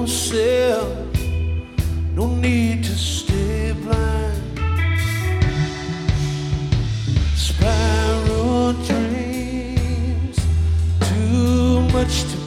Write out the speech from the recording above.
yourself. No need to stay blind. Spiral dreams, too much to